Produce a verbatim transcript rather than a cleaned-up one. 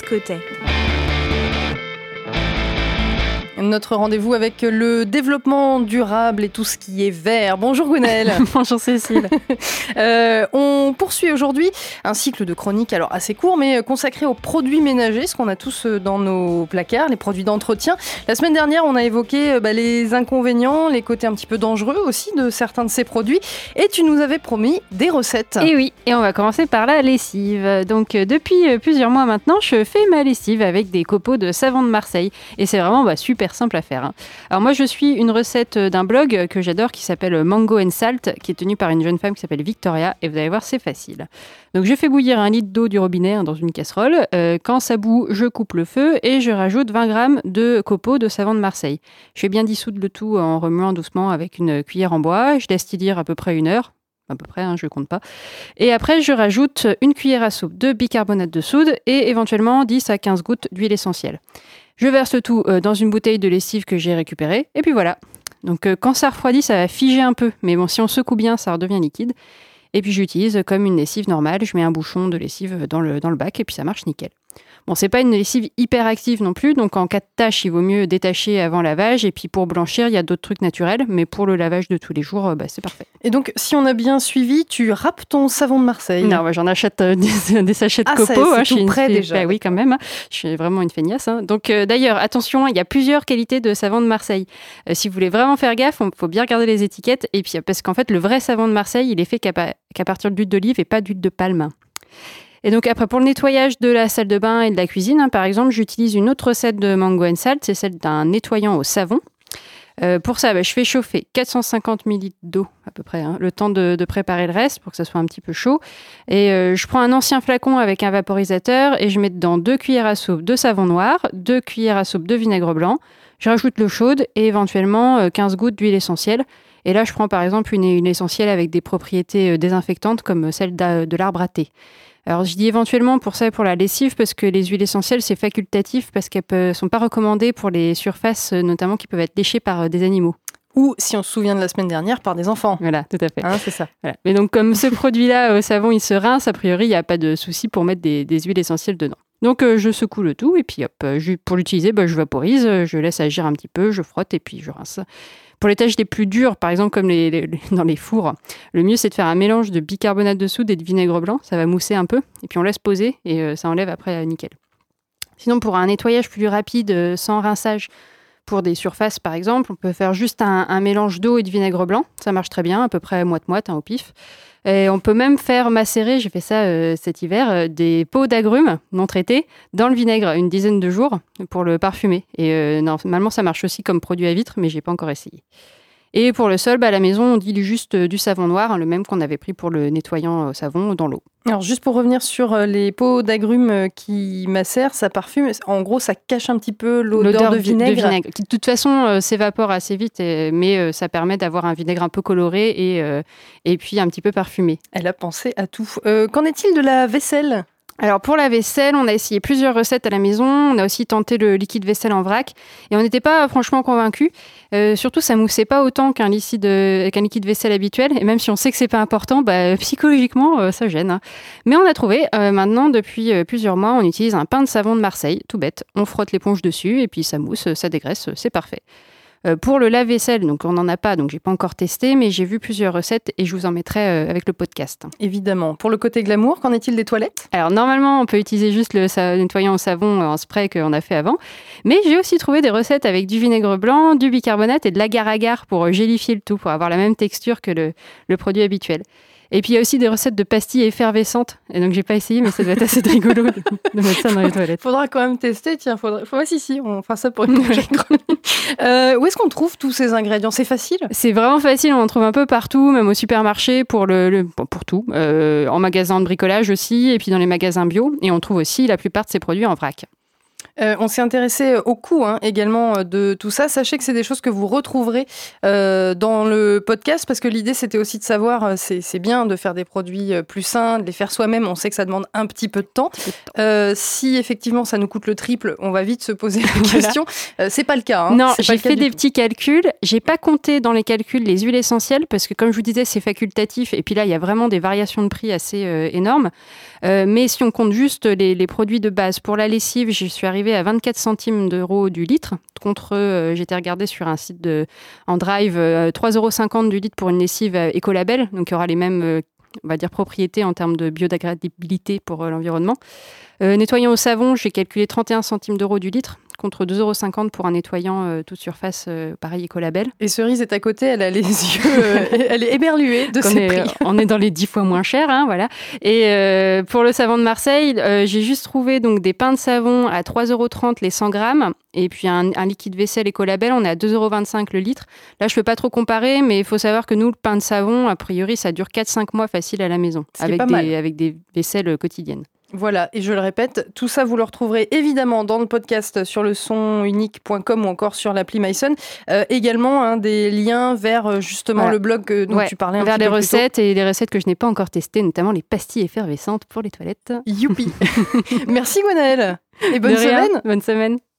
Cotet. Notre rendez-vous avec le développement durable et tout ce qui est vert. Bonjour Gwenaëlle. Bonjour Cécile. euh, on poursuit aujourd'hui un cycle de chroniques, alors assez court, mais consacré aux produits ménagers, ce qu'on a tous dans nos placards, les produits d'entretien. La semaine dernière, on a évoqué bah, les inconvénients, les côtés un petit peu dangereux aussi de certains de ces produits. Et tu nous avais promis des recettes. Et oui, et on va commencer par la lessive. Donc depuis plusieurs mois maintenant, je fais ma lessive avec des copeaux de savon de Marseille. Et c'est vraiment bah, super simple à faire. Hein. Alors moi, je suis une recette d'un blog que j'adore qui s'appelle Mango and Salt, qui est tenu par une jeune femme qui s'appelle Victoria. Et vous allez voir, c'est facile. Donc je fais bouillir un litre d'eau du robinet hein, dans une casserole. Euh, quand ça bout, je coupe le feu et je rajoute vingt grammes de copeaux de savon de Marseille. Je fais bien dissoudre le tout en remuant doucement avec une cuillère en bois. Je laisse tiédir à peu près une heure. À peu près, hein, je ne compte pas. Et après, je rajoute une cuillère à soupe de bicarbonate de soude et éventuellement dix à quinze gouttes d'huile essentielle. Je verse tout euh, dans une bouteille de lessive que j'ai récupérée. Et puis voilà. Donc euh, quand ça refroidit, ça va figer un peu. Mais bon, si on secoue bien, ça redevient liquide. Et puis j'utilise comme une lessive normale. Je mets un bouchon de lessive dans le, dans le bac et puis ça marche nickel. Bon, c'est pas une lessive hyper active non plus, donc en cas de tâche, il vaut mieux détacher avant lavage. Et puis pour blanchir, il y a d'autres trucs naturels, mais pour le lavage de tous les jours, bah, c'est parfait. Et donc, si on a bien suivi, tu râpes ton savon de Marseille. Non, bah, j'en achète euh, des, des sachets de ah, copeaux. Ça, c'est hein, tout prêt une... déjà. Bah, oui, quand même. Hein. Je suis vraiment une feignasse. Hein. Donc euh, d'ailleurs, attention, il y a plusieurs qualités de savon de Marseille. Euh, si vous voulez vraiment faire gaffe, il faut bien regarder les étiquettes. Et puis parce qu'en fait, le vrai savon de Marseille, il est fait qu'à, pa- qu'à partir d'huile d'olive et pas d'huile de palme. Et donc après, pour le nettoyage de la salle de bain et de la cuisine, hein, par exemple, j'utilise une autre recette de Mango and Salt, c'est celle d'un nettoyant au savon. Euh, pour ça, bah, je fais chauffer quatre cent cinquante millilitres d'eau à peu près, hein, le temps de, de préparer le reste pour que ça soit un petit peu chaud. Et euh, je prends un ancien flacon avec un vaporisateur et je mets dedans deux cuillères à soupe de savon noir, deux cuillères à soupe de vinaigre blanc. Je rajoute l'eau chaude et éventuellement euh, quinze gouttes d'huile essentielle. Et là, je prends par exemple une, une essentielle avec des propriétés euh, désinfectantes comme celle de l'arbre à thé. Alors, je dis éventuellement pour ça et pour la lessive parce que les huiles essentielles, c'est facultatif parce qu'elles ne sont pas recommandées pour les surfaces, notamment qui peuvent être léchées par des animaux. Ou, si on se souvient de la semaine dernière, par des enfants. Voilà, tout à fait. Hein, c'est ça. Voilà. Mais donc, comme ce produit-là, au savon, il se rince, a priori, il n'y a pas de souci pour mettre des, des huiles essentielles dedans. Donc, euh, je secoue le tout et puis, hop, je, pour l'utiliser, bah, je vaporise, je laisse agir un petit peu, je frotte et puis je rince. Pour les tâches les plus dures, par exemple comme les, les, dans les fours, le mieux c'est de faire un mélange de bicarbonate de soude et de vinaigre blanc. Ça va mousser un peu et puis on laisse poser et euh, ça enlève après euh, nickel. Sinon, pour un nettoyage plus rapide, euh, sans rinçage, pour des surfaces par exemple, on peut faire juste un, un mélange d'eau et de vinaigre blanc. Ça marche très bien, à peu près moite-moite hein, au pif. Et on peut même faire macérer, j'ai fait ça euh, cet hiver, euh, des peaux d'agrumes non traitées dans le vinaigre une dizaine de jours pour le parfumer. Et euh, normalement, ça marche aussi comme produit à vitre, mais j'ai pas encore essayé. Et pour le sol, bah, à la maison, on dilue juste du savon noir, hein, le même qu'on avait pris pour le nettoyant au savon dans l'eau. Alors juste pour revenir sur les peaux d'agrumes qui macèrent, ça parfume. En gros, ça cache un petit peu l'odeur, l'odeur de vinaigre. de vinaigre, qui de toute façon euh, s'évapore assez vite, et, mais euh, ça permet d'avoir un vinaigre un peu coloré et, euh, et puis un petit peu parfumé. Elle a pensé à tout. Euh, qu'en est-il de la vaisselle ? Alors pour la vaisselle, on a essayé plusieurs recettes à la maison. On a aussi tenté le liquide vaisselle en vrac et on n'était pas franchement convaincus. Euh, surtout, ça moussait pas autant qu'un liquide, euh, qu'un liquide vaisselle habituel. Et même si on sait que c'est pas important, bah, psychologiquement, euh, ça gêne. Hein. Mais on a trouvé. Euh, maintenant, depuis euh, plusieurs mois, on utilise un pain de savon de Marseille, tout bête. On frotte l'éponge dessus et puis ça mousse, ça dégraisse, c'est parfait. Euh, pour le lave-vaisselle, donc on n'en a pas, donc j'ai pas encore testé, mais j'ai vu plusieurs recettes et je vous en mettrai euh, avec le podcast. Évidemment. Pour le côté glamour, qu'en est-il des toilettes ? Alors normalement, on peut utiliser juste le sa- nettoyant au savon en spray qu'on a fait avant, mais j'ai aussi trouvé des recettes avec du vinaigre blanc, du bicarbonate et de l'agar-agar pour gélifier le tout, pour avoir la même texture que le, le produit habituel. Et puis il y a aussi des recettes de pastilles effervescentes. Et donc j'ai pas essayé, mais ça doit être assez rigolo de, de mettre ça dans les toilettes. Faudra quand même tester. Tiens, faudra. Faut... Ouais, si si, on fera ça pour une prochaine chronique. Euh, où est-ce qu'on trouve tous ces ingrédients ? C'est facile ? C'est vraiment facile. On en trouve un peu partout, même au supermarché pour le, le pour tout, euh, en magasin de bricolage aussi, et puis dans les magasins bio. Et on trouve aussi la plupart de ces produits en vrac. Euh, on s'est intéressé au coût hein, également de tout ça. Sachez que c'est des choses que vous retrouverez euh, dans le podcast parce que l'idée c'était aussi de savoir, c'est, c'est bien de faire des produits plus sains, de les faire soi-même. On sait que ça demande un petit peu de temps. Euh, si effectivement ça nous coûte le triple, on va vite se poser la question. Euh, c'est pas le cas. Hein. Non, c'est j'ai pas fait des tout. petits calculs. J'ai pas compté dans les calculs les huiles essentielles parce que comme je vous disais c'est facultatif et puis là il y a vraiment des variations de prix assez euh, énormes. Euh, mais si on compte juste les, les produits de base pour la lessive, je suis arrivée à vingt-quatre centimes d'euros du litre. Contre, euh, j'étais regardée sur un site de, en drive, euh, trois euros cinquante du litre pour une lessive euh, écolabel. Donc, il y aura les mêmes, euh, on va dire, propriétés en termes de biodégradabilité pour euh, l'environnement. Euh, nettoyant au savon, j'ai calculé trente et un centimes d'euros du litre contre deux euros cinquante pour un nettoyant euh, toute surface, euh, pareil, écolabel. Et Cerise est à côté, elle a les yeux, euh, elle est éberluée de ces prix. On est dans les dix fois moins cher, hein, voilà. Et euh, pour le savon de Marseille, euh, j'ai juste trouvé donc, des pains de savon à trois euros trente les cent grammes. Et puis un, un liquide vaisselle écolabel, on est à deux euros vingt-cinq le litre. Là, je ne peux pas trop comparer, mais il faut savoir que nous, le pain de savon, a priori, ça dure quatre à cinq mois facile à la maison, avec des, avec des vaisselles quotidiennes. Voilà, et je le répète, tout ça vous le retrouverez évidemment dans le podcast sur le son unique point com ou encore sur l'appli myson. Euh, également hein, des liens vers justement voilà. le blog euh, dont ouais, tu parlais un vers petit les peu recettes et les recettes que je n'ai pas encore testées, notamment les pastilles effervescentes pour les toilettes. Youpi. Merci Gwenaëlle et bonne De rien. semaine. Bonne semaine.